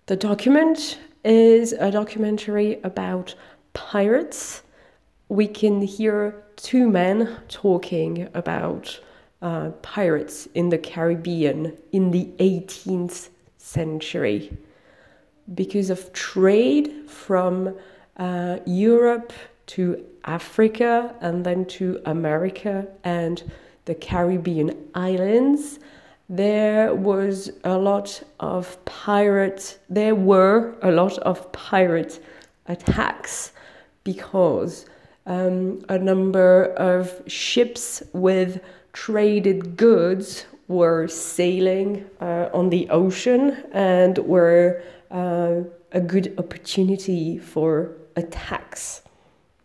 The document is a documentary about pirates. We can hear two men talking about pirates in the Caribbean in the 18th century. Because of trade from Europe to Africa and then to America and the Caribbean islands, there were a lot of pirate attacks because a number of ships with traded goods were sailing on the ocean and were a good opportunity for attacks.